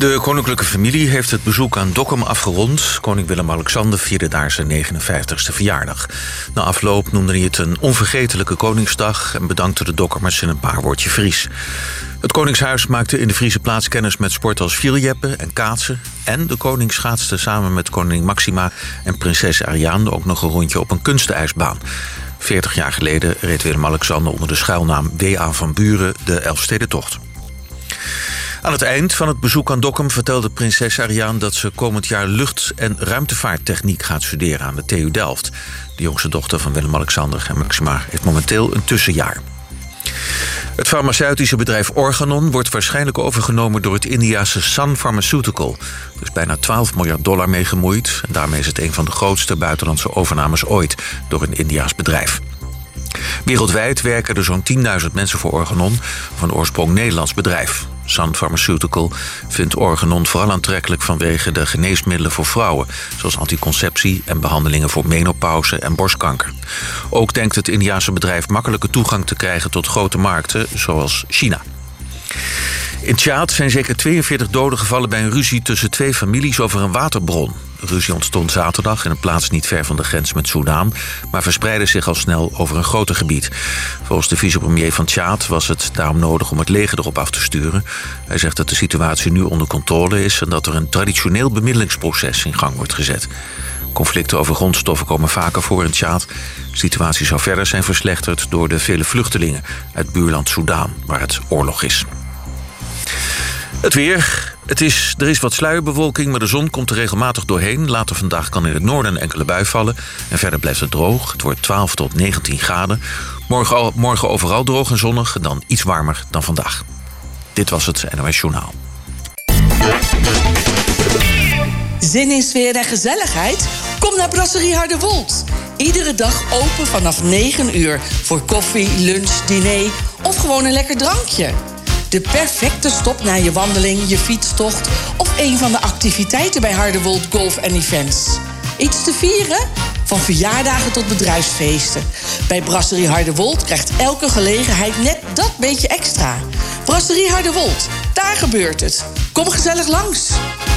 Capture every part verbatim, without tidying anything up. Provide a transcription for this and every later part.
De koninklijke familie heeft het bezoek aan Dokkum afgerond. Koning Willem-Alexander vierde daar zijn negenenvijftigste verjaardag. Na afloop noemde hij het een onvergetelijke Koningsdag en bedankte de Dokkumers in een paar woordje Fries. Het Koningshuis maakte in de Friese plaats kennis met sport als vierjeppen en kaatsen. En de koning schaatste samen met koningin Maxima en prinses Ariane ook nog een rondje op een kunstijsbaan. veertig jaar geleden reed Willem-Alexander onder de schuilnaam W A van Buren de Elfstedentocht. Aan het eind van het bezoek aan Dokkum vertelde prinses Ariane dat ze komend jaar lucht- en ruimtevaarttechniek gaat studeren aan de T U Delft. De jongste dochter van Willem-Alexander en Maxima heeft momenteel een tussenjaar. Het farmaceutische bedrijf Organon wordt waarschijnlijk overgenomen door het Indiase Sun Pharmaceutical. Er is bijna twaalf miljard dollar mee gemoeid en daarmee is het een van de grootste buitenlandse overnames ooit door een Indiaas bedrijf. Wereldwijd werken er zo'n tienduizend mensen voor Organon, van oorsprong Nederlands bedrijf. Sun Pharmaceutical vindt Organon vooral aantrekkelijk vanwege de geneesmiddelen voor vrouwen, zoals anticonceptie en behandelingen voor menopauze en borstkanker. Ook denkt het Indiase bedrijf makkelijke toegang te krijgen tot grote markten, zoals China. In Tjaad zijn zeker tweeënveertig doden gevallen bij een ruzie tussen twee families over een waterbron. De ruzie ontstond zaterdag in een plaats niet ver van de grens met Soedan, maar verspreidde zich al snel over een groter gebied. Volgens de vicepremier van Tjaad was het daarom nodig om het leger erop af te sturen. Hij zegt dat de situatie nu onder controle is en dat er een traditioneel bemiddelingsproces in gang wordt gezet. Conflicten over grondstoffen komen vaker voor in Tjaad. De situatie zou verder zijn verslechterd door de vele vluchtelingen uit buurland Soedan, waar het oorlog is. Het weer. Het is, er is wat sluierbewolking, maar de zon komt er regelmatig doorheen. Later vandaag kan in het noorden een enkele bui vallen. En verder blijft het droog. Het wordt twaalf tot negentien graden. Morgen, morgen overal droog en zonnig en dan iets warmer dan vandaag. Dit was het N O S Journaal. Zin in sfeer en gezelligheid? Kom naar Brasserie Harderwold. Iedere dag open vanaf negen uur voor koffie, lunch, diner of gewoon een lekker drankje. De perfecte stop na je wandeling, je fietstocht of een van de activiteiten bij Harderwold Golf en Events. Iets te vieren? Van verjaardagen tot bedrijfsfeesten. Bij Brasserie Harderwold krijgt elke gelegenheid net dat beetje extra. Brasserie Harderwold, daar gebeurt het. Kom gezellig langs.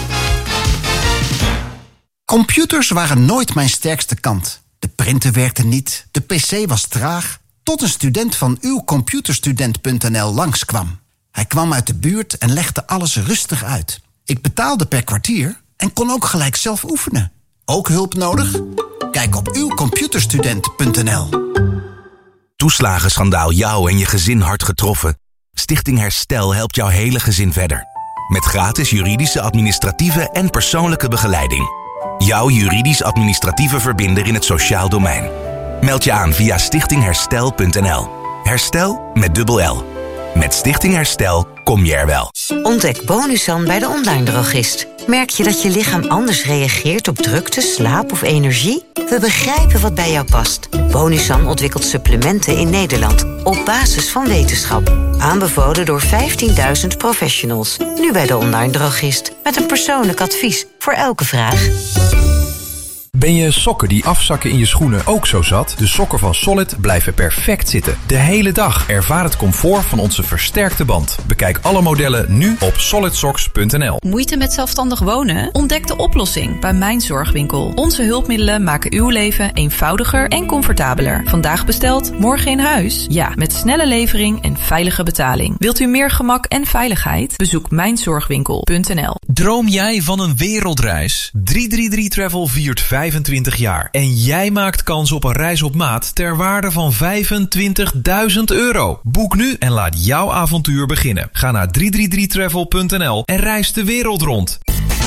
Computers waren nooit mijn sterkste kant. De printer werkte niet, de pc was traag, tot een student van uw computerstudent punt n l langskwam. Hij kwam uit de buurt en legde alles rustig uit. Ik betaalde per kwartier en kon ook gelijk zelf oefenen. Ook hulp nodig? Kijk op uw computerstudent punt n l. Toeslagenschandaal jou en je gezin hard getroffen? Stichting Herstel helpt jouw hele gezin verder. Met gratis juridische, administratieve en persoonlijke begeleiding. Jouw juridisch-administratieve verbinder in het sociaal domein. Meld je aan via stichting herstel punt n l. Herstel met dubbel L. Met Stichting Herstel kom je er wel. Ontdek Bonusan bij de online drogist. Merk je dat je lichaam anders reageert op drukte, slaap of energie? We begrijpen wat bij jou past. Bonusan ontwikkelt supplementen in Nederland op basis van wetenschap. Aanbevolen door vijftienduizend professionals. Nu bij de online drogist. Met een persoonlijk advies voor elke vraag. Ben je sokken die afzakken in je schoenen ook zo zat? De sokken van Solid blijven perfect zitten. De hele dag. Ervaar het comfort van onze versterkte band. Bekijk alle modellen nu op solid socks punt n l. Moeite met zelfstandig wonen? Ontdek de oplossing bij Mijn Zorgwinkel. Onze hulpmiddelen maken uw leven eenvoudiger en comfortabeler. Vandaag besteld, morgen in huis? Ja, met snelle levering en veilige betaling. Wilt u meer gemak en veiligheid? Bezoek mijn zorgwinkel punt n l. Droom jij van een wereldreis? drie drie drie Travel viert vijfentwintig jaar. En jij maakt kans op een reis op maat ter waarde van vijfentwintigduizend euro. Boek nu en laat jouw avontuur beginnen. Ga naar drie drie drie travel punt n l en reis de wereld rond.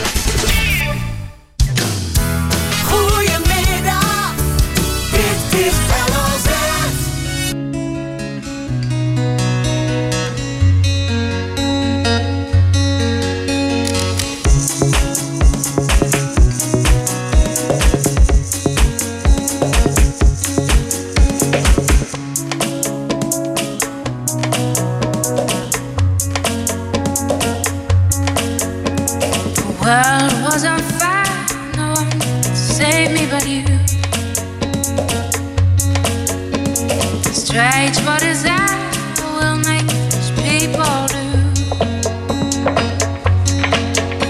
Goedemiddag, dit is L O Z. World was on fire, no one could save me but you. Strange what is that will make these people do.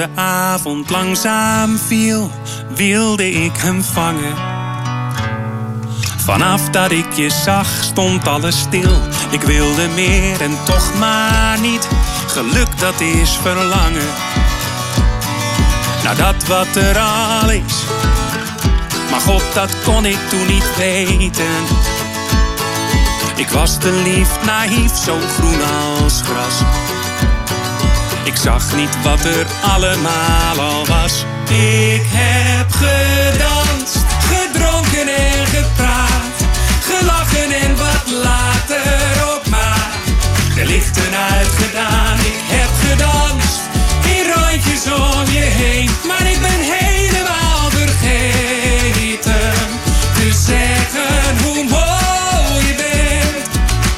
de avond langzaam viel, wilde ik hem vangen. Vanaf dat ik je zag, stond alles stil. Ik wilde meer en toch maar niet. Geluk, dat is verlangen. Nou, dat wat er al is. Maar God, dat kon ik toen niet weten. Ik was te lief, naïef, zo groen als gras. Ik zag niet wat er allemaal al was. Ik heb gedanst, gedronken en gepraat, gelachen en wat later ook maar de lichten uitgedaan. Ik heb gedanst in rondjes om je heen, maar ik ben helemaal vergeten te zeggen hoe mooi je bent.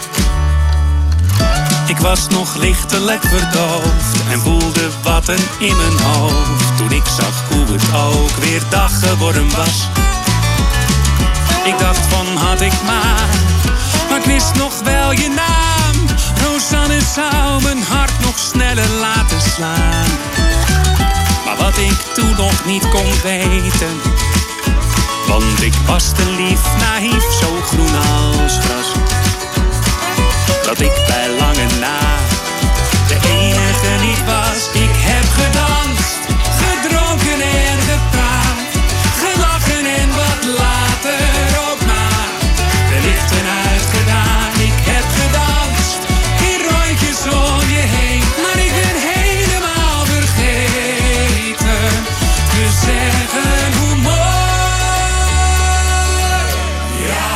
Ik was nog lichtelijk verdoofd en voelde wat een in mijn hoofd toen ik zag hoe het ook weer dag geworden was. Ik dacht van had ik maar, maar ik wist nog wel je naam. Rosanne zou mijn hart nog sneller laten slaan. Maar wat ik toen nog niet kon weten, want ik was te lief, naïef, zo groen als gras, dat ik bij lange na de enige niet was. Ik heb gedanst, gedronken en gepraat, gelachen en wat later ook maar de lichten uitgedaan. Ik heb gedanst in rondjes om je heen, maar ik ben helemaal vergeten te zeggen hoe mooi. Ja.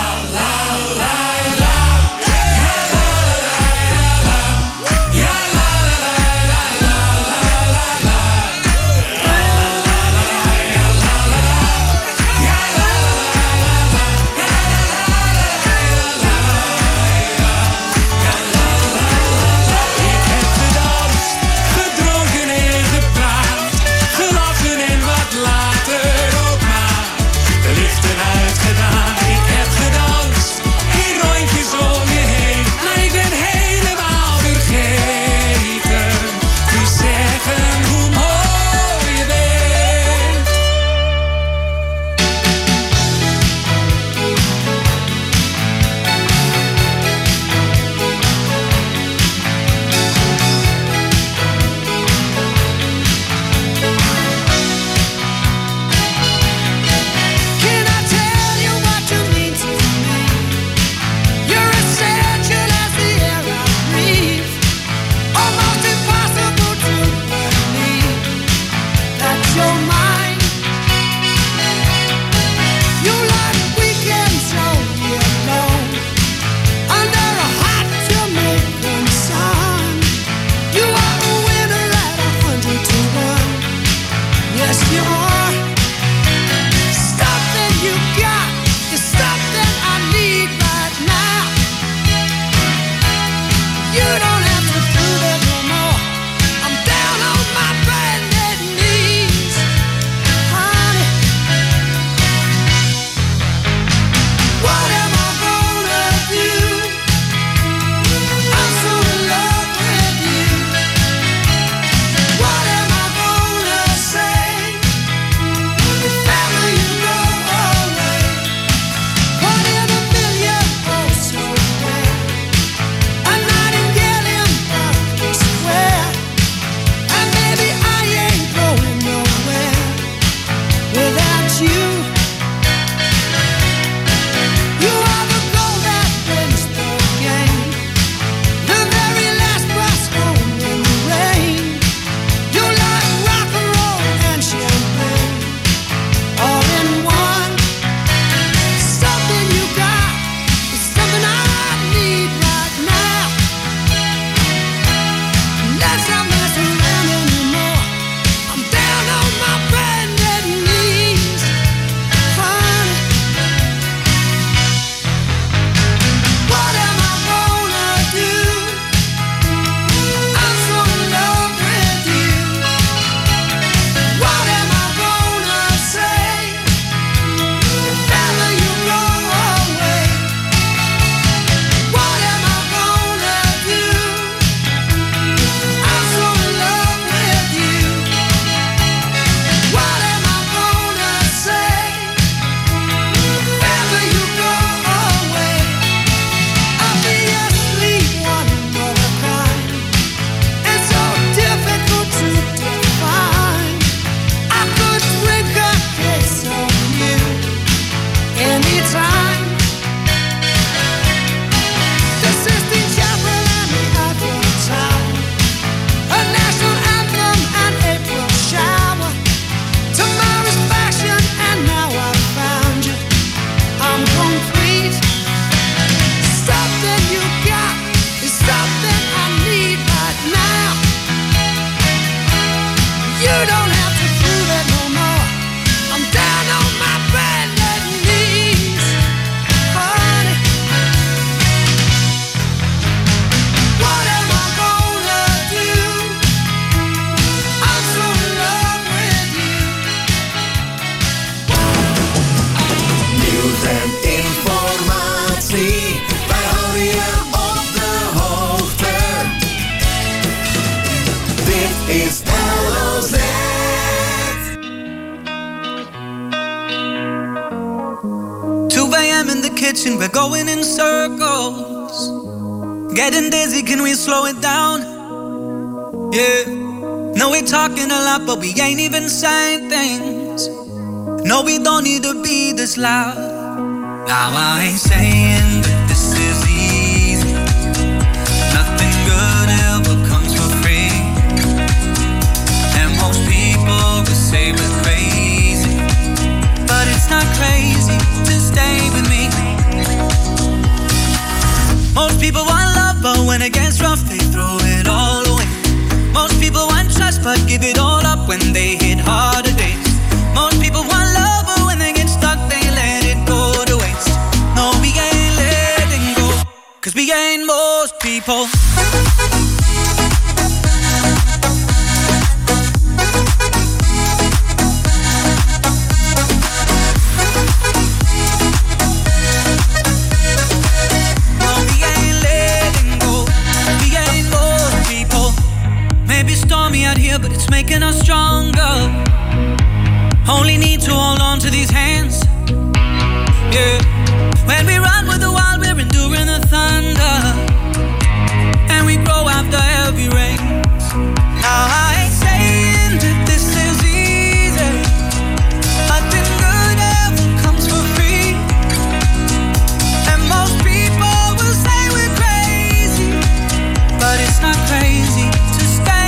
kitchen, we're going in circles. Getting dizzy, can we slow it down? Yeah. No, we're talking a lot, but we ain't even saying things. No, we don't need to be this loud. Now I ain't saying that this is easy. Nothing good ever comes for free. And most people will say we're crazy, but it's not crazy to stay with me. Most people want love, but when it gets rough, they throw it all away. Most people want trust, but give it all up when they hit harder days. Most people want love, but when they get stuck, they let it go to waste. No, we ain't letting go, cause we ain't most people. Stormy out here, but it's making us stronger. Only need to hold on to these hands. Yeah. When we run with the wild, we're enduring the thunder. And we grow after heavy rains. Now I ain't saying that this is easy. Nothing good ever comes for free. And most people will say we're crazy, but it's not crazy to stay.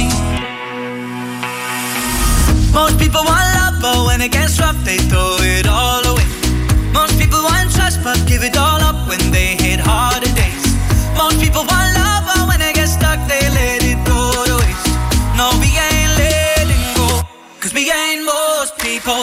Most people want love, but when it gets rough, they throw it all away. Most people want trust, but give it all up when they hit harder days. Most people want love, but when they get stuck, they let it go to waste. No, we ain't letting go, cause we ain't most people.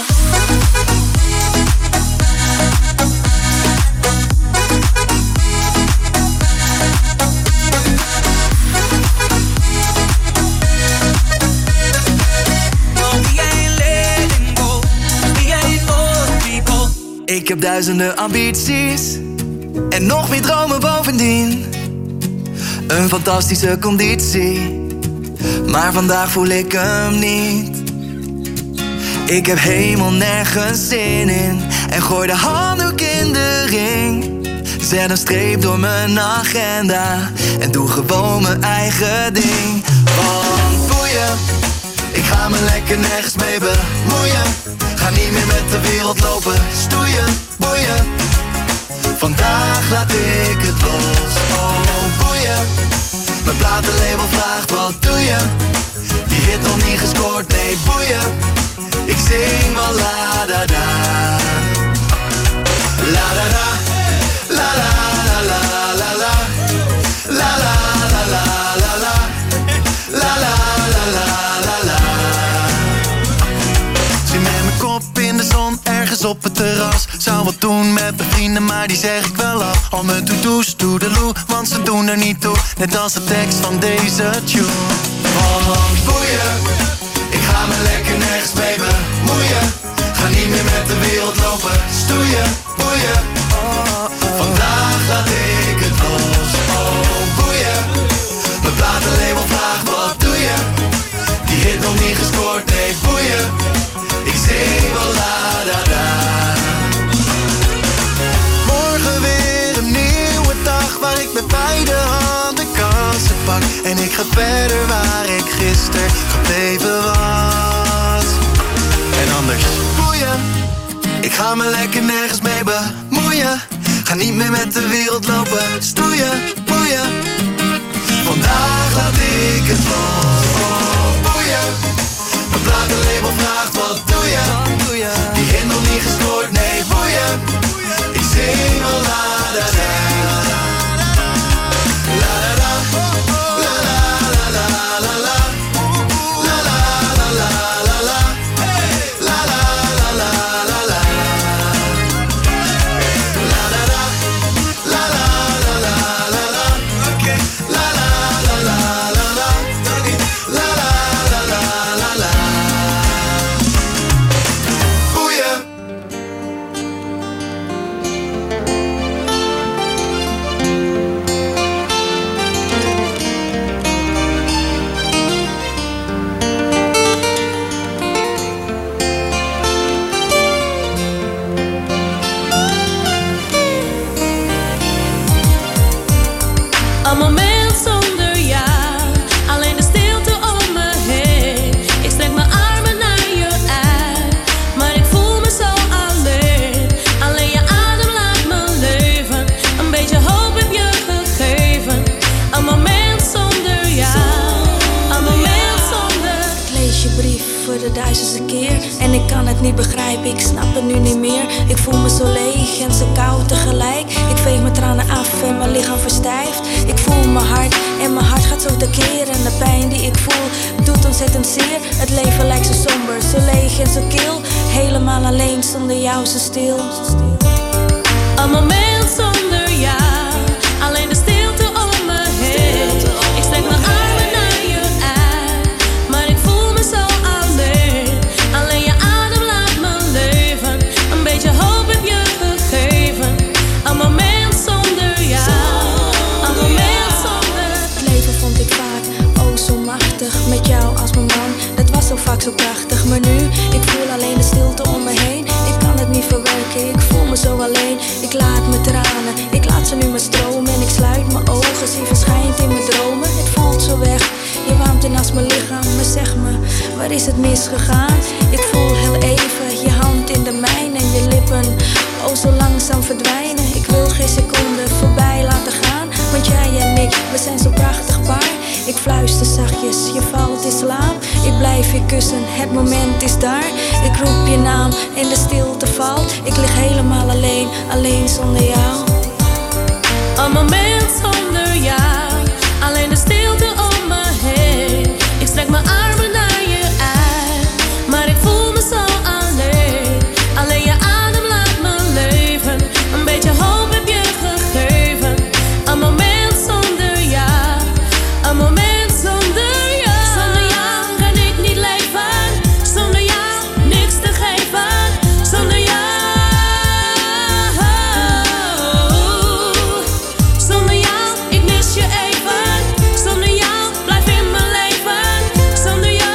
Ik heb duizenden ambities en nog meer dromen bovendien. Een fantastische conditie, maar vandaag voel ik hem niet. Ik heb helemaal nergens zin in en gooi de handdoek in de ring. Zet een streep door mijn agenda en doe gewoon mijn eigen ding. Want boeien, ik ga me lekker nergens mee bemoeien. Ga niet meer met de wereld lopen, stoeien, boeien. Vandaag laat ik het los, oh boeien. Mijn platenlabel vraagt wat doe je? Die hit nog niet gescoord, nee boeien. Ik zing wel la da da. La da da, la la la la la la. La la la la la la. La la la la la la. Zit met mijn kop in de zon, ergens op het terras. Zou wat doen met mijn vrienden, maar die zeg ik wel af. Al mijn toetoes, toedeloe, want ze doen er niet toe. Net als de tekst van deze tune. Want boeien, ik ga me lekker nergens mee bemoeien. Ga niet meer met de wereld lopen, stoeien, boeien. Vandaag laat ik het los, oh boeien. Mijn platenlabel vraagt wat doe je? Die hit nog niet gescoord, nee boeien. Ik zing wel la da da. Morgen weer een nieuwe dag waar ik met beide handen kansen pak. En ik ga verder waar ik gisteren gebleven was. En anders boeien, ik ga me lekker nergens mee bemoeien. Ga niet meer met de wereld lopen, stoeien, boeien. Vandaag laat ik het los, oh boeien. Mijn platenlabel vraagt wat doe je? Die hit nog niet gescoord, nee boeien. Ik zing al la da da. La da da. La la la la la la. La la la la la la. La la la la la la. La da da. La la la la la la. La la la la la la. La la la la la la. Boeien. Een moment zonder jou, alleen de stilte om me heen. Ik strek mijn armen naar je uit, maar ik voel me zo alleen. Alleen je adem laat me leven, een beetje hoop heb je gegeven. Een moment zonder jou, een moment zonder. Ik lees je brief voor de duizendste keer en ik kan het niet begrijpen, ik snap het nu niet meer. Ik voel me zo leeg en zo koud tegelijk. Ik veeg mijn tranen af en mijn lichaam verstijft. Ik voel mijn hart en mijn hart gaat zo tekeer. En de pijn die ik voel doet ontzettend zeer. Het leven lijkt zo somber, zo leeg en zo kil. Helemaal alleen, zonder jou zo stil. Een moment zonder jou, alleen de stilte om me heen. Ik strek mijn armen naar je uit, maar ik voel me zo alleen. Alleen je adem laat me leven, een beetje hoop heb je gegeven. Een moment zonder jou, een moment zonder. Het leven vond ik vaak, oh zo machtig. Met jou als mijn man, dat was zo vaak zo prachtig. Maar nu, ik voel alleen de stilte om me heen. Ik kan het niet verwerken, ik voel me zo alleen. Ik laat mijn tranen, ik laat ze nu maar stromen. En ik sluit mijn ogen, zie verschijnt in mijn dromen. Het voelt zo weg, je warmt in als mijn lichaam. Maar zeg me, waar is het misgegaan? Ik voel heel even je hand in de mijne en je lippen, oh zo langzaam verdwijnen. Ik wil geen seconde voorbij laten gaan, want jij en ik, we zijn zo prachtig paar. Ik fluister zachtjes, je valt in slaap. Ik blijf je kussen, het moment is daar. Ik roep je naam en de stilte valt. Ik lig helemaal alleen, alleen zonder jou. Een moment zonder jou, alleen de stilte om me heen. Ik strek mijn armen naar je uit, maar ik voel me zo alleen. Alleen je adem laat me leven, een beetje hoop heb je gegeven. Een moment zonder jou, een moment zonder jou. Zonder jou kan ik niet leven, zonder jou niks te geven. Zonder jou, zonder jou, ik mis je even. Zonder jou blijf in mijn leven, zonder jou.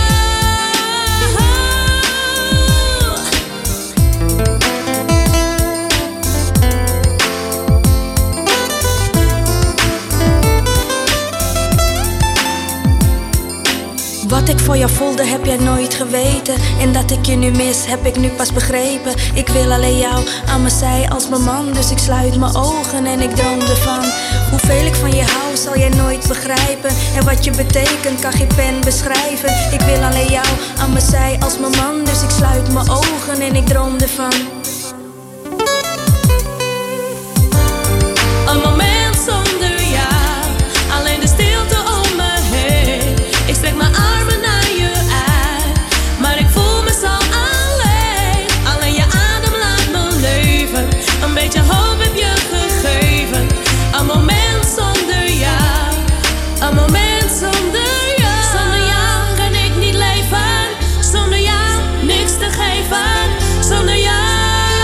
Wat ik voor jou voelde heb jij nooit geweten. En dat ik je nu mis heb ik nu pas begrepen. Ik wil alleen jou aan mijn zij als mijn man. Dus ik sluit mijn ogen en ik droom ervan. Hoeveel ik van je hou zal jij nooit begrijpen. En wat je betekent kan geen pen beschrijven. Ik wil alleen jou aan mijn zij als mijn man. Dus ik sluit mijn ogen en ik droom ervan. Een moment zonder jou, alleen de stilte om me heen. Ik strek mijn armen naar je uit, maar ik voel me zo alleen. Alleen je adem laat me leven, een beetje hoop heb je gegeven. Een moment zonder jou, een moment zonder jou. Zonder jou kan ik niet leven, zonder jou niks te geven. Zonder jou.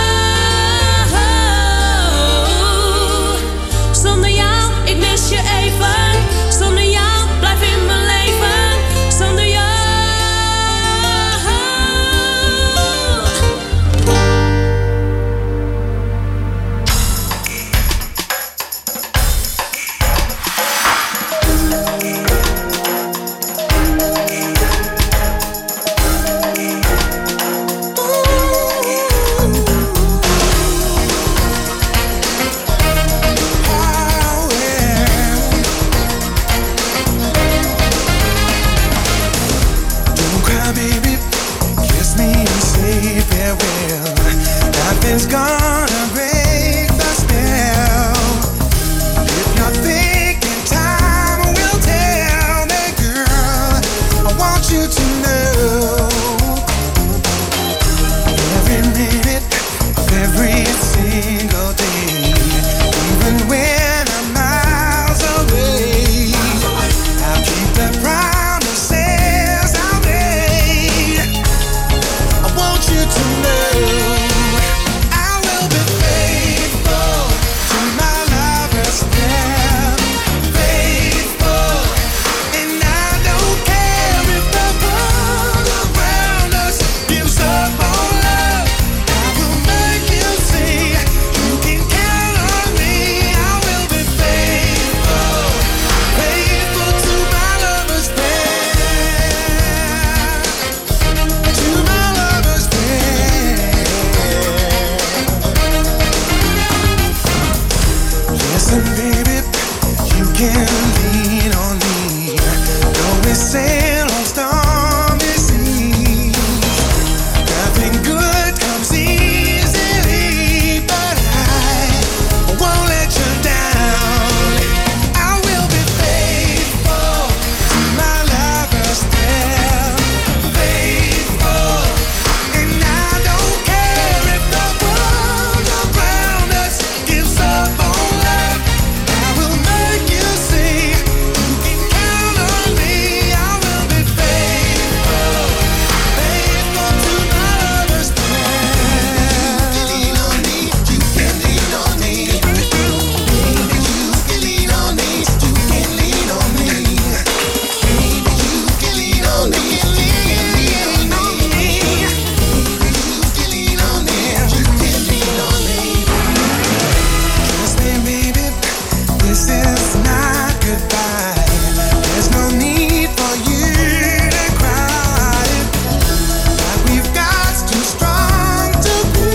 Listen, baby, you can lean on me. Though we sail on stormy seas, nothing good comes easily, but I won't let you down. I will be faithful to my lover's prayer, faithful, and I don't care if the world around us gives up on love. I will make you see you can count on me. I will be faithful, faithful to my lover's prayer. You can lean on me, you can lean on me. Baby, you can lean on me, you can lean on me. Baby, you can lean on me, you can lean on me. Baby, you can lean on me, you can lean on me. Trust me, baby, this is not goodbye. There's no need for you to cry. What we've got's too strong to be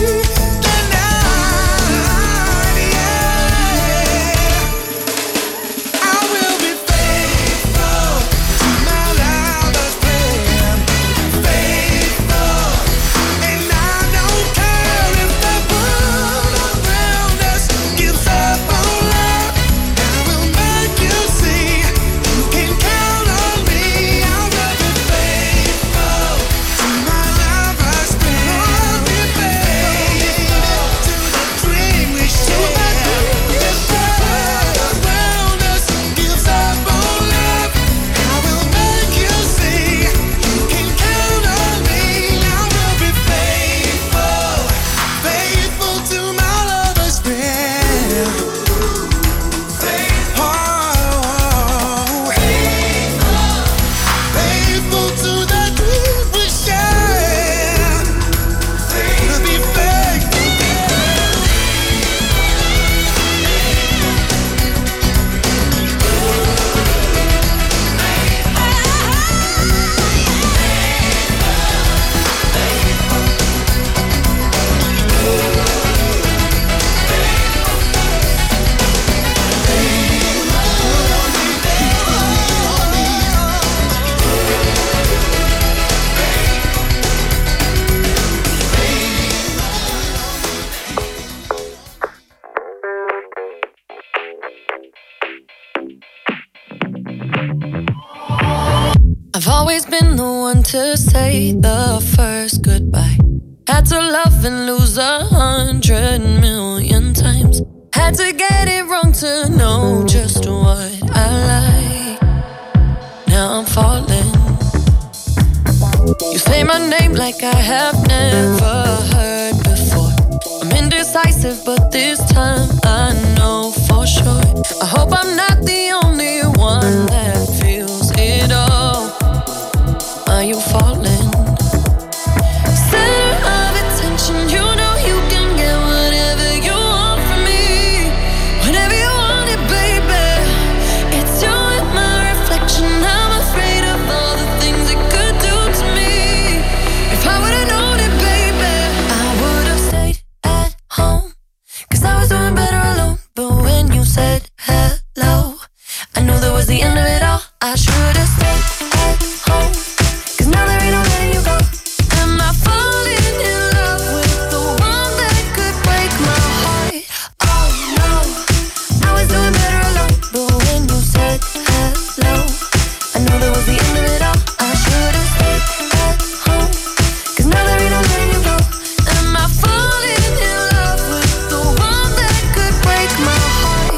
denied. Yeah, I will be faithful to my lover's prayer, faithful, and I don't care if the world around us gives up on love. I will make you see you can count on me. I will be faithful to my lover's prayer, faithful to the dream we share. If the world around us gives up on love, I will make you see you can count on me. I will be faithful, faithful to my lover's prayer. Oh, faithful to the dream we share. I'll be faithful. I've always been the one to say the first goodbye. Had to love and lose a hundred million times. Had to get it wrong to know just what I like. Now I'm falling. You say my name like I have never heard before. I'm indecisive, but this time I know for sure. I hope I'm not the only one that feels it all. Are you falling? Center of attention, you know you can get whatever you want from me. Whenever you want it, baby. It's you and my reflection. I'm afraid of all the things it could do to me. If I would've known it, baby, I would've stayed at home. Cause I was doing better alone. But when you said hello, I knew that was the end of it all. I should've stayed at home. Cause now there ain't no letting you go. Am I falling in love with the one that could break my heart? Oh no, I was doing better alone. But when you said hello, I knew that was the end of it all. I should've stayed at home. Cause now there ain't no letting you go. Am I falling in love with the one that could break my heart?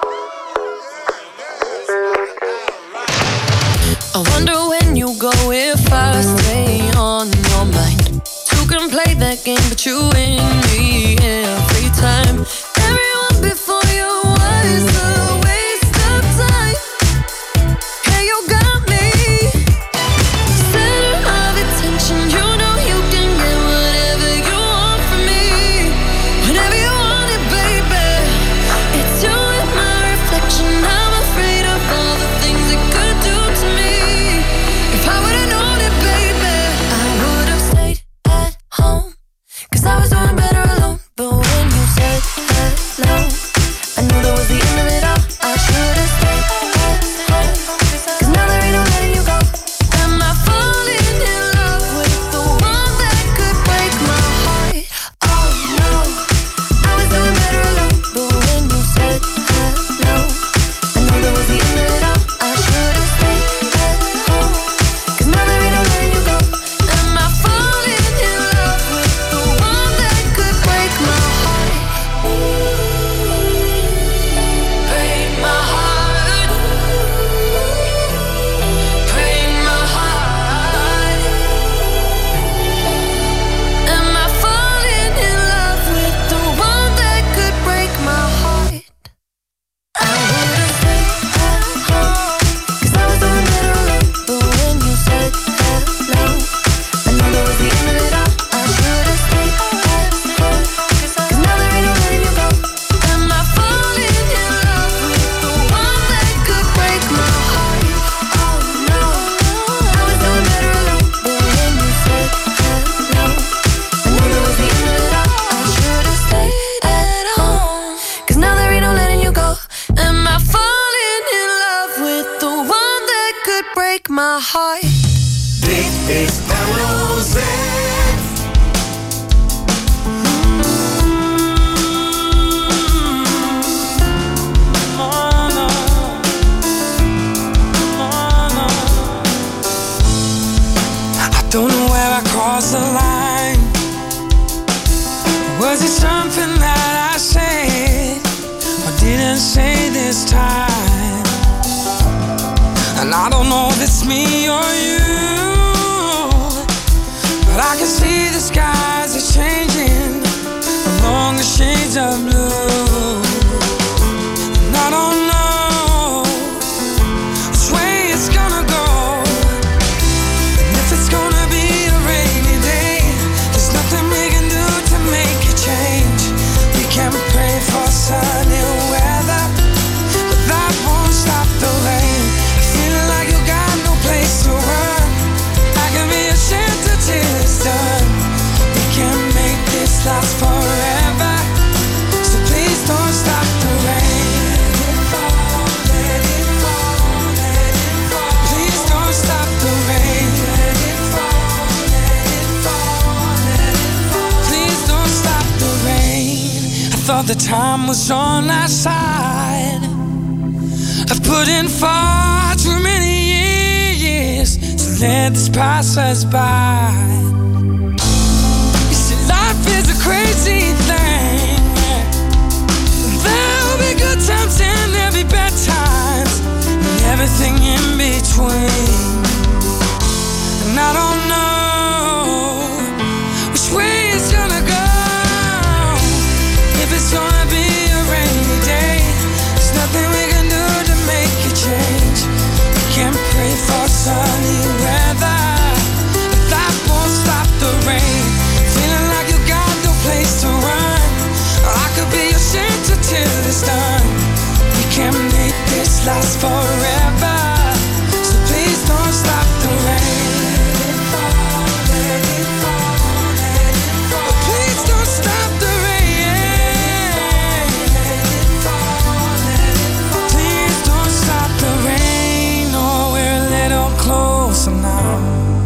I wonder when you go if I stay on your mind. Two can play that game, but you win me every time. Everyone before you was a waste of time. Hey, you got me. Center of attention, you know you can get whatever you want from me. Whenever you want it, baby. It's you and my reflection. I'm afraid of all the things it could do to me. If I would've known it, baby, I would've stayed at home. Cause I was I knew that was the end of it all. I should've stayed at home, 'cause now there ain't no letting you go. Am I falling in love with the one that could break my heart? Oh no, I was doing better alone, but when you said hello, I knew that was the end of it all. I should've stayed at home, 'cause now there ain't no letting you go. Am I falling in love with the one that could break my heart? Break my heart. Break my heart. Am I falling in love with the one that could break my heart? I would've stayed at home, 'cause I was doing better alone, but when you said hello, I knew that was the end of it all. I should've stayed at home, 'cause now there ain't no letting you go. Am I falling in love with the one that could break my heart? Oh no, I was doing better alone, but when you said hello, I knew that was the end of it all. I should've stayed at home, 'cause now there ain't no letting you go. Am I falling in love with the one that could break my heart? Dit is L O Z. I don't know where I crossed the line. Was it something that I said or didn't say this time? And I don't know if it's me or you, but I can see the skies are changing along the shades of blue. And I don't know which way it's gonna go. And if it's gonna be a rainy day, there's nothing we can do to make a change. We can pray for sunny weather, but that won't stop the rain. Feeling like you got no place to run, I can be a shelter till it's done. We can make this last forever, so please don't stop the rain. Let it fall, let it fall, let it fall. Please don't stop the rain. Let it fall, let it fall, let it fall. Please don't stop the rain. I thought the time was on our side. I've put in far too many years to let this pass us by. You see, life is a crazy thing. There'll be good times and there'll be bad times, and everything in between. And I don't know which way it's gonna go. If it's gonna be a rainy day, there's nothing we can do to make a change. We can pray for sunny weather, but that won't stop the rain. Feeling like you got no place to run, I could be your shelter till it's done. We can make this last forever, so please don't stop the rain. Let it fall, let it fall, let it fall. Please don't stop the rain. Let it fall, let it fall. Please don't stop the rain. Oh, we're a little closer now.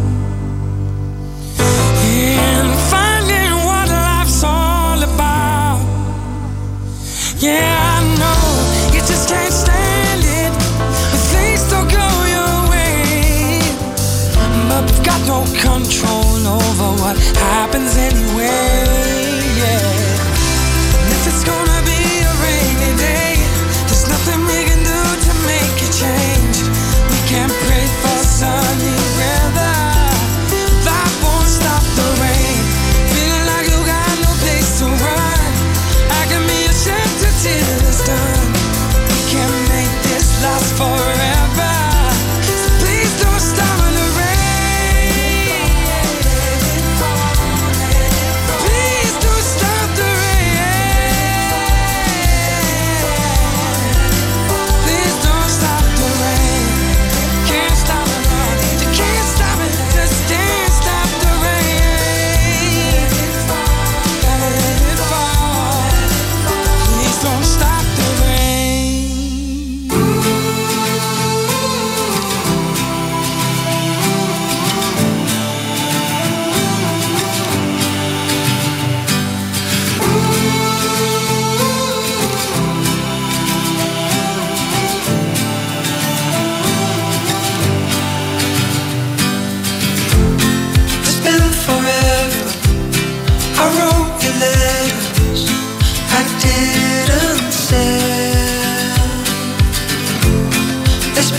And finding what life's all about. Yeah, I know you just can't stand it when things don't go your way, but we've got no control over what happens anyway. Yeah. And if it's gonna be a rainy day, there's nothing we can do to make a change. We can pray for sunny weather, that won't stop the rain. Feeling like you got no place to run, I can be a shelter till it's done. We can make this last forever, so please don't stop the rain. Please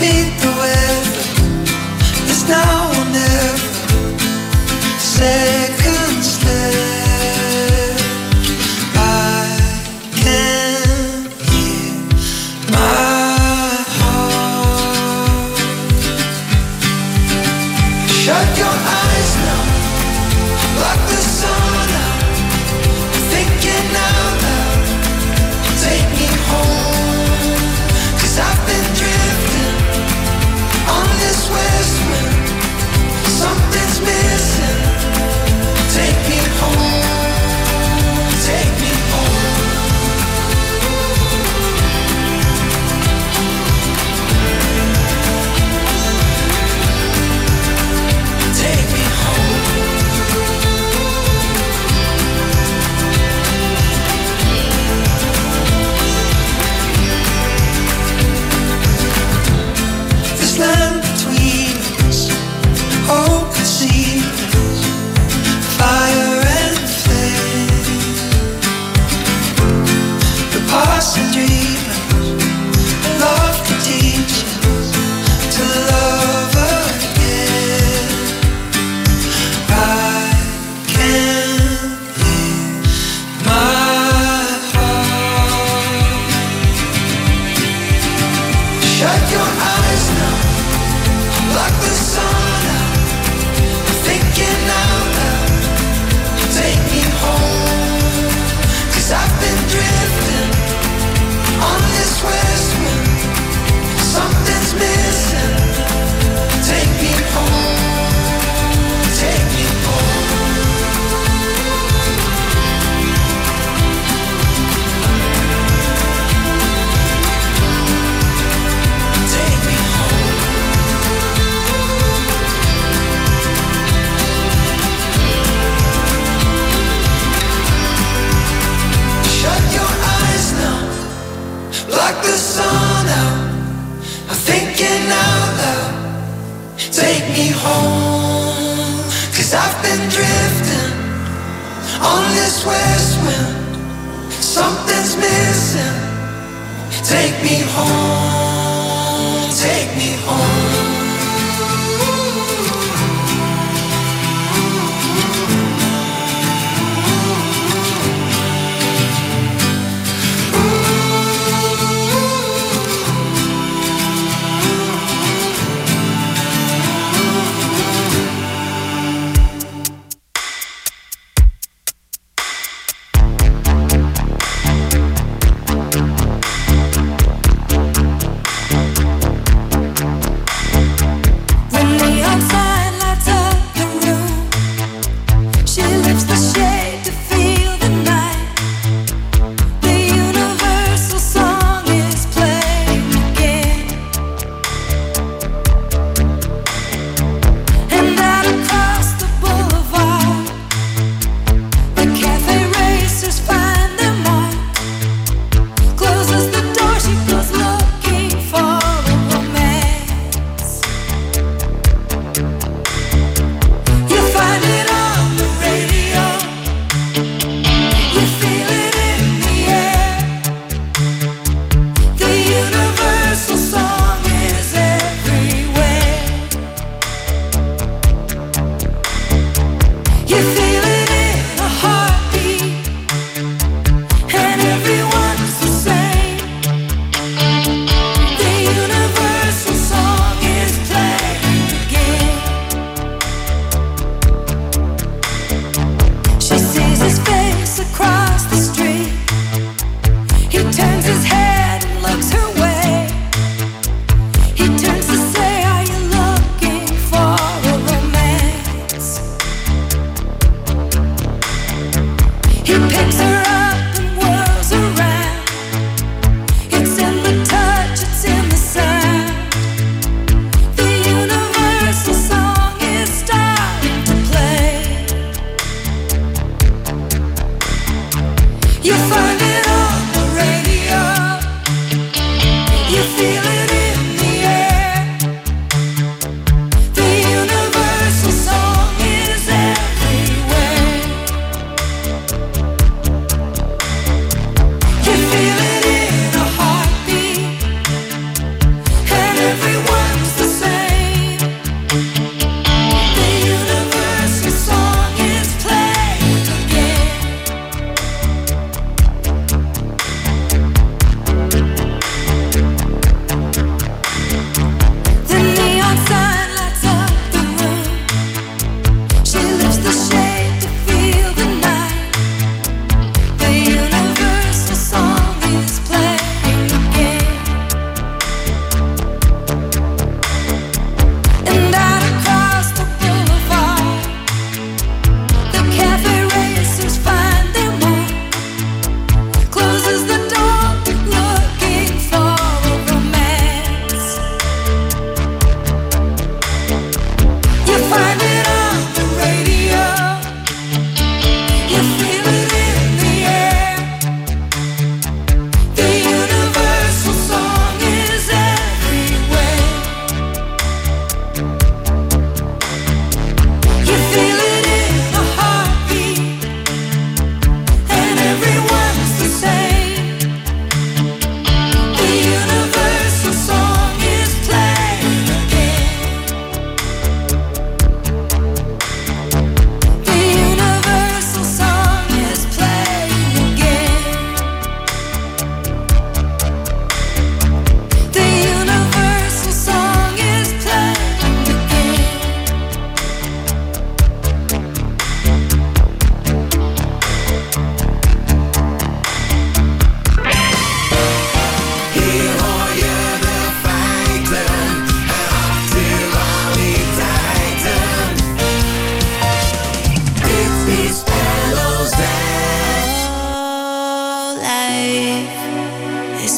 beat the weather. It's now or never. Seconds left. I can hear my heart. Shut your eyes now. Lock the sun out. Thinking out loud. Take me home. 'Cause I've been drifting on this west wind. Something's missing. Take me home. Take me home. Take me home. This land between us, hope and secrets, fire and flame. The past and dreamers, love can teach us to love again. I can hear my heart. Shut your eyes now. Lock the sun out. Thinking out loud. Take me home. 'Cause I've been drifting on this west wind. Something's missing. Take me home. Take me home. Take me home. Shut your eyes now. Block the sun out. I'm thinking out loud. Take me home. 'Cause I've been drifting on this west wind. Something's missing. Take me home. Take me home.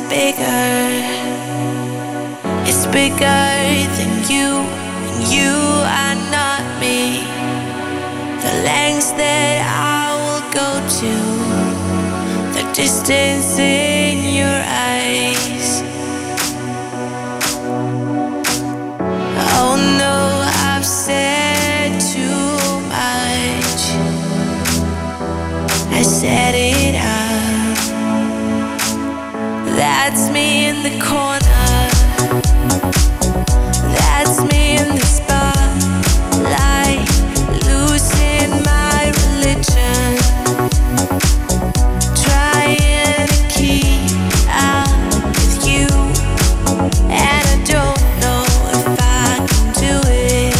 bigger. It's bigger than you, and you are not me. The lengths that I will go to, the distance in your eyes. Oh no, I've said too much. I set it up. That's me in the corner. That's me in the spotlight, losing my religion, trying to keep up with you, and I don't know if I can do it.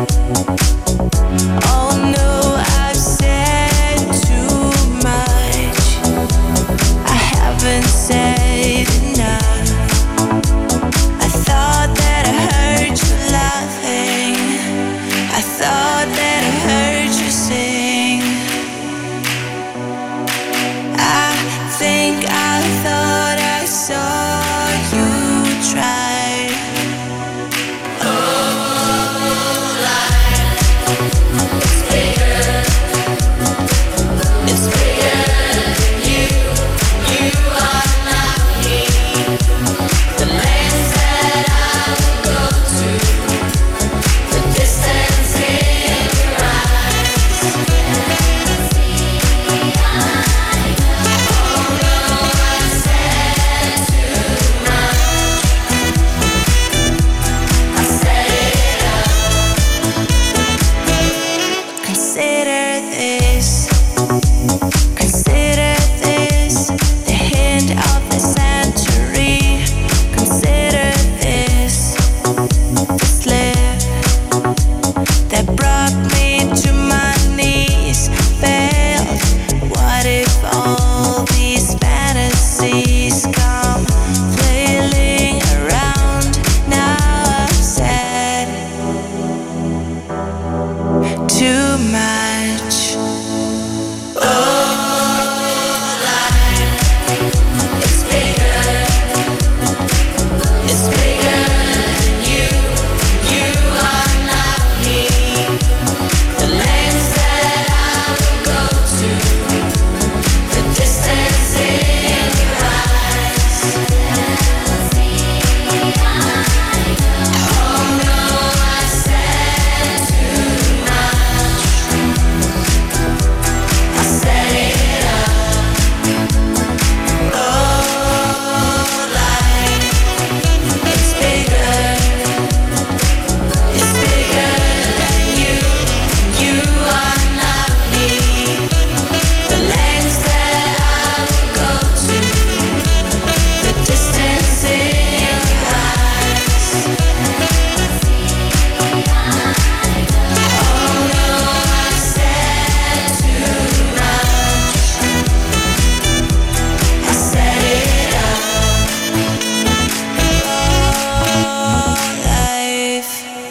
Oh no, I've said too much. I haven't said enough. I thought that I heard you laughing. I thought that I heard you sing. I think I thought I saw you try. Oh, life, it's bigger. It's bigger than you. You are not me. The lengths that I will go to, the distance in your eyes. Oh no, I said too much. I set it up. Consider this. Consider this the hint of the century. Consider this the slip that brought me to my knees. Failed. What if all these fantasies come flailing around? Now I've said too much. Oh, life, it's bigger. It's bigger than you. You are not me. The lengths that I will go to, the distance in your eyes. Oh no, I said too much. I set it up. Oh, life, it's bigger. It's bigger than you. You are not me. The lengths that I will go to, the distance in your eyes. Oh no, I said too much. I set it up. Oh, life.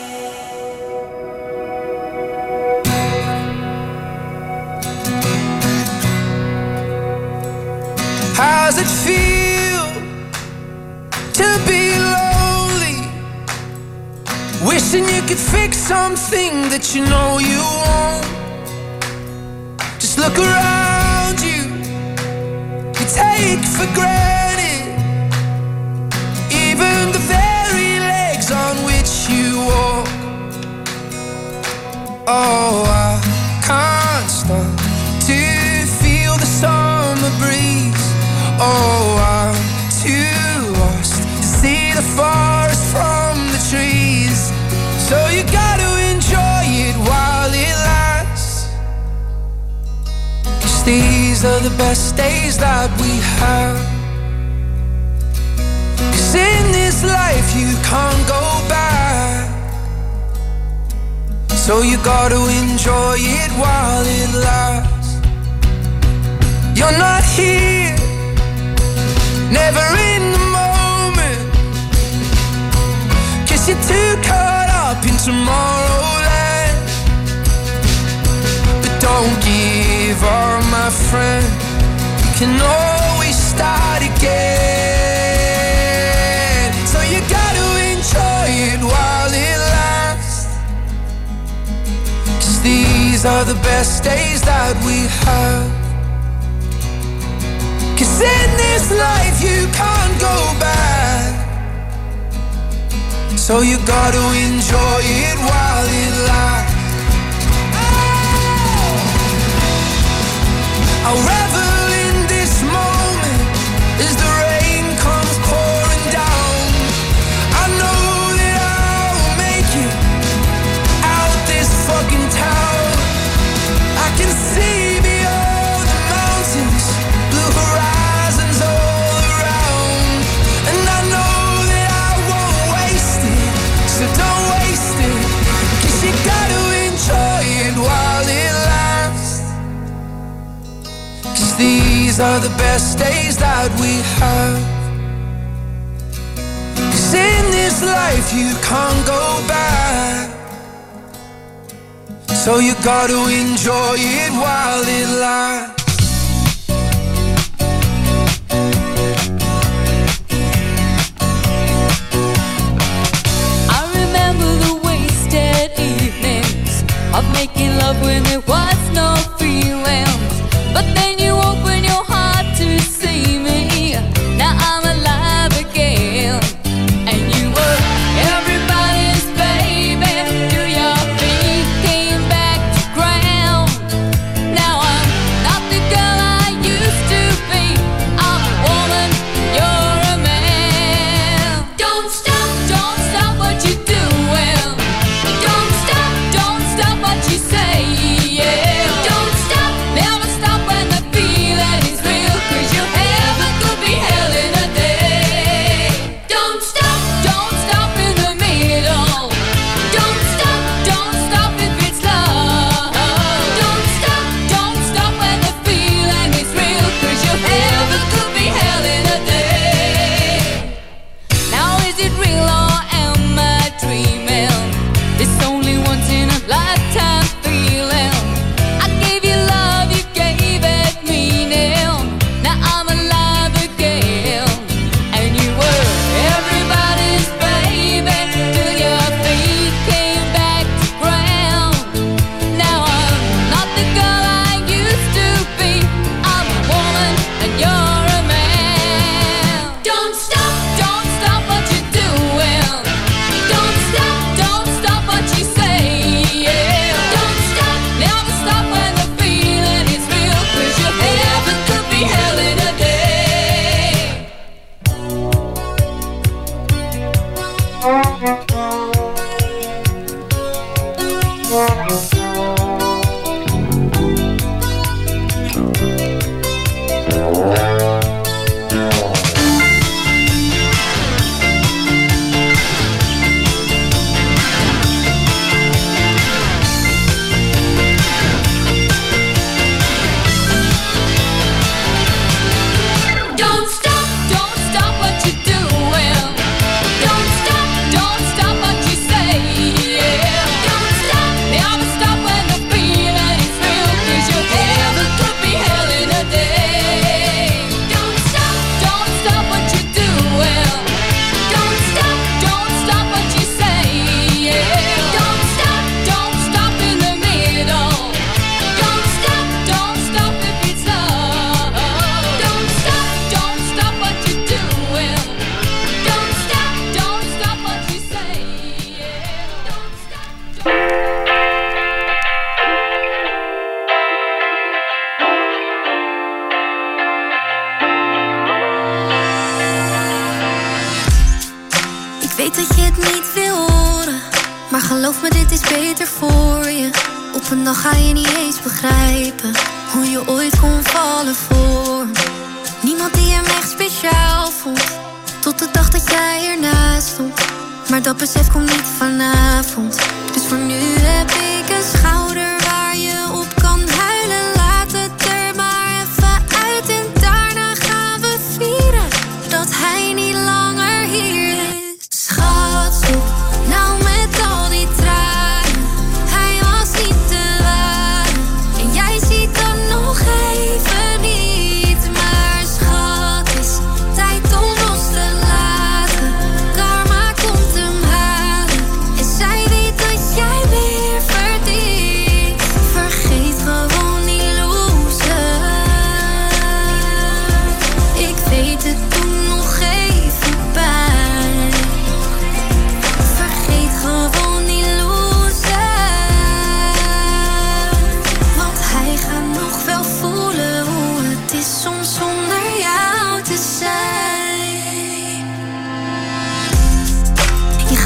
How's it feel to be lonely? Wishing you could fix something that you know you won't. Just look around you. You take for granted even the very legs on which you walk. Oh, I can't stop to feel the summer breeze. Oh, I'm too lost to see the forest from the trees. So you gotta enjoy it while it lasts. 'Cause these are the best days that we have. 'Cause in this life you can't go back. So you gotta enjoy it while it lasts. You're not here, never in the moment, 'cause you're too caught up in tomorrowland. But don't give up, my friend. You can always start again. These are the best days that we have. 'Cause in this life you can't go back, so you gotta enjoy it while it lasts. I'll revel in this moment as the rain comes pouring down. I know that I'll make it out this fucking town. I can see beyond the mountains, blue horizons all around. And I know that I won't waste it, so don't waste it, 'cause you gotta enjoy it while it lasts. 'Cause these are the best days that we have. 'Cause in this life you can't go back, so you gotta enjoy it while it lasts. I remember the wasted evenings of making love when there was no feelings. But then you open your heart to see me. Now I'm alive again. And you were everybody's baby till your feet came back to ground. Now I'm not the girl I used to be. I'm a woman, you're a man. Don't stop, don't stop what you're doing. Don't stop, don't stop what you say, yeah. Don't stop, never stop when the feeling is real, 'cause your heaven could be hell in a day. Don't stop, don't stop in the middle. Don't stop, don't stop if it's love. Don't stop, don't stop when the feeling is real, 'cause your heaven could be hell in a day. Now is it real or am I dreaming? It's only once in a lifetime feeling. I gave you love, you gave it meaning. Now I'm alive again. And you were everybody's baby till your feet came back to ground. Now I'm not the girl I used to be. I'm a woman and you're a man. Don't stop, don't stop what you're doing. Don't stop, don't stop what you say, yeah. Don't stop, never stop when the feeling is real, 'cause your heaven could be hell in a day. Don't stop, don't stop what you're doing. Don't stop, don't stop what you say, yeah. Don't stop, never stop when the feeling is real, 'cause your heaven could be hell in a day. Don't stop, don't stop what you're doing. Don't stop, don't stop what you say, yeah. Don't stop, don't stop in the middle. Don't stop, don't stop if it's love. Don't stop, don't stop what you're doing. Don't stop, don't stop what you say, yeah. Don't stop. Ik weet dat je het niet wil horen, maar geloof me, dit is beter voor je. Op een dag ga je niet eens begrijpen hoe je ooit kon vallen voor me. Niemand die hem echt speciaal vond, tot de dag dat jij ernaast stond. Maar dat besef komt niet vanavond. Dus voor nu heb ik een schouder waar je op kan huilen. Laat het er maar even uit en daarna gaan we vieren dat hij niet langer hier is. Schat, stop nou met al die tranen. Hij was niet te waren en jij ziet dan nog even niet. Maar schat, is tijd om los te laten. Karma komt hem halen en zij weet dat jij weer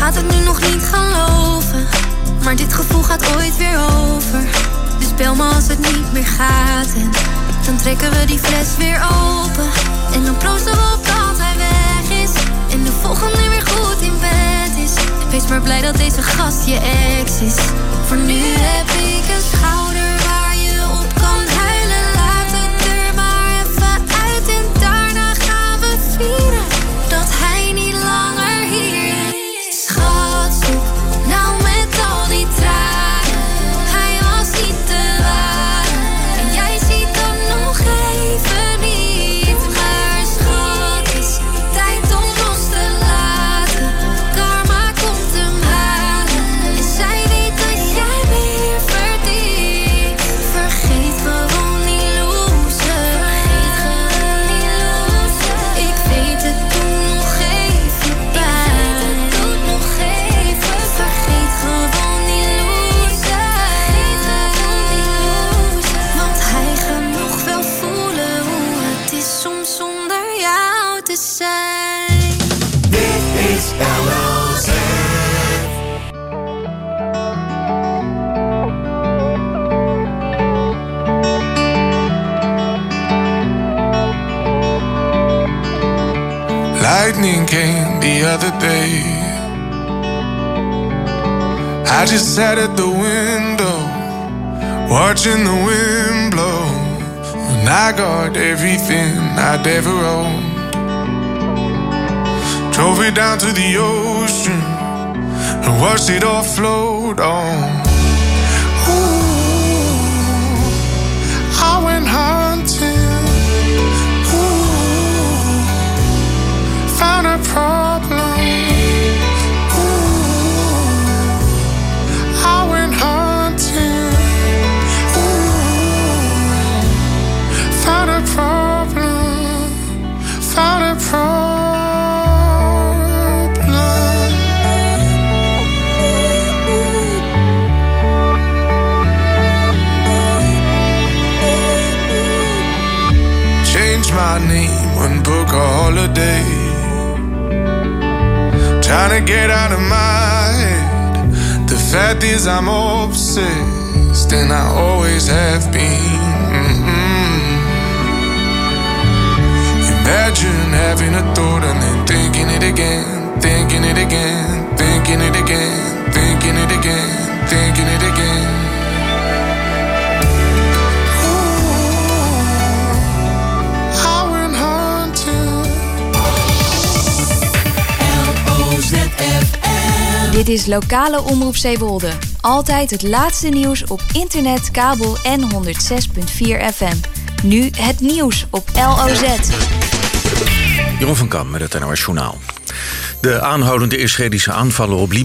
gaat het nu nog niet geloven, maar dit gevoel gaat ooit weer over. Dus bel me als het niet meer gaat en dan trekken we die fles weer open. En dan proosten we op dat hij weg is en de volgende weer goed in bed is. Wees maar blij dat deze gast je ex is. Voor nu heb ik een schouder waar je op kan huilen. Laat het er maar even uit en daarna gaan we vieren dat hij niet langer hier is. Schat, stop nou met al die tranen. Hij was niet te waren en jij ziet dat nog even niet. Maar schat, het is tijd om los te laten. Karma komt hem halen en zij weet dat jij meer verdient. Vergeet gewoon die loser. Vergeet gewoon die loser. Ik weet het, doe nog even pijn. Ik weet het, doe nog even. Vergeet gewoon die loser. Vergeet gewoon die loser. Want hij gaat nog wel voelen hoe het is om zonder jou te zijn. Dit is L O Z. Lightning came the other day. I just sat at the window, watching the wind blow. And I got everything I'd ever owned. Drove it down to the ocean and watched it all float on. Ooh, I went hunting. Ooh, found a problem. Ooh, I went hunting. Ooh, found a problem. Found a problem. Change my name and book a holiday. Trying to get out of my head. The fact is I'm obsessed and I always have been. Mm-hmm. Imagine having a thought and then thinking it again, thinking it again, thinking it again, thinking it again, thinking it again. Dit is lokale Omroep Zeewolde. Altijd het laatste nieuws op internet, kabel en honderd zes komma vier F M. Nu het nieuws op L O Z. Jeroen van Kam met het N O S Journaal. De aanhoudende Israëlische aanvallen op Libanon